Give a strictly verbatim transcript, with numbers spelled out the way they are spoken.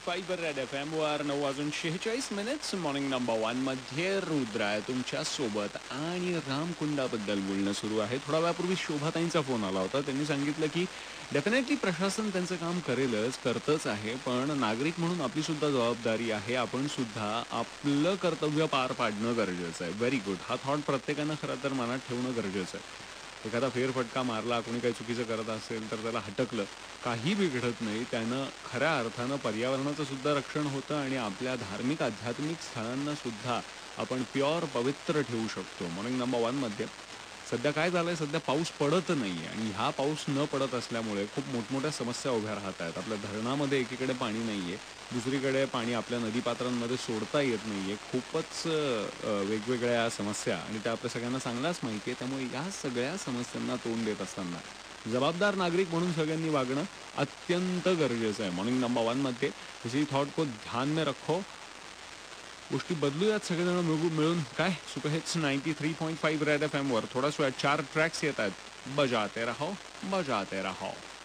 पाच वर red F M वर नऊ वाजून शेहेचाळीस मिनिट्स मॉर्निंग नंबर वन मध्ये रुद्र आहे तुमच्या सोबत आणि रामकुंडाबद्दल बोलणं सुरू आहे. थोडा वेळापूर्वी शोभाताईंचा फोन आला होता. त्यांनी सांगितलं की डेफिनेटली प्रशासन त्यांचं काम करेलच, करतच आहे, पण नागरिक म्हणून आपली सुद्धा जबाबदारी आहे. आपण सुद्धा आपलं कर्तव्य पार पाडणं गरजेचं आहे. Very good. हा थॉट प्रत्येकानं खरं तर मनात ठेवणं गरजेचं आहे. एखादा फेरफटका मारला, कोणी काही चुकीचं करत असेल तर त्याला हटकलं, काही बिघडत नाही. त्यानं खऱ्या अर्थानं पर्यावरणाचं सुद्धा रक्षण होतं आणि आपल्या धार्मिक आध्यात्मिक स्थळांना सुद्धा आपण प्युअर पवित्र ठेवू शकतो. मॉर्निंग नंबर वनमध्ये सध्या काय झालंय, सध्या पाऊस पडत नाही आणि ह्या पाऊस न पडत असल्यामुळे खूप मोठमोठ्या समस्या उभ्या राहत आहेत. आपल्या धरणामध्ये एकीकडे पाणी नाही आहे, दुसरीकडे पाणी आपल्या नदीपात्रांमध्ये सोडता येत नाही आहे. खूपच वेगवेगळ्या समस्या आणि त्या आपल्या सगळ्यांना चांगल्याच माहिती आहे. त्यामुळे या सगळ्या समस्यांना तोंड देत असताना जबाबदार नागरिक म्हणून सगळ्यांनी वागणं अत्यंत गरजेचं आहे. मॉर्निंग नंबर वनमध्ये इसी थॉट को ध्यान में रखो. गोष्टी बदलूयात सगळेजण मिळून मिळून काय super hits ninety three point five red F M वर थोडाच वेळात चार ट्रॅक्स येत आहेत. बजाते रहो, बजाते रहो.